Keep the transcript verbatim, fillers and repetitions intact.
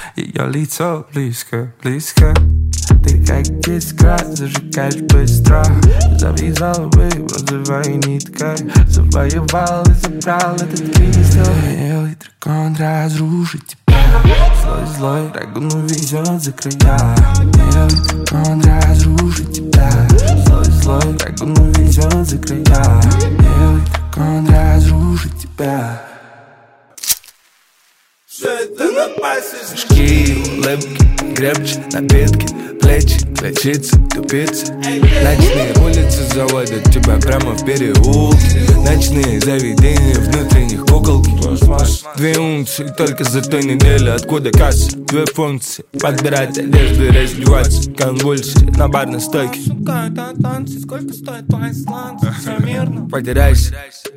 ее лицо близко, близко. Ты как искра, зажигаешь быстро. Завязала бы розовой ниткой. Завоевал и забрал этот кристалл. Белый дракон разрушит тебя. Злой, злой дракон увезет за края. Белый дракон разрушит тебя. Злой, злой дракон увезет за края. Белый дракон разрушит тебя. Шки, улыбки, крепче, напитки, плечи, ключицы, тупицы. Ночные улицы заводят тебя прямо в переулке. Ночные заведения внутренних куколки. Две унции только за той недели, откуда касса. Две функции, подбирать одежду и раздеваться. Конвульсии на барной стойке. Шукают от танцы, сколько стоит твои сланцы. Все мирно. Потеряйся,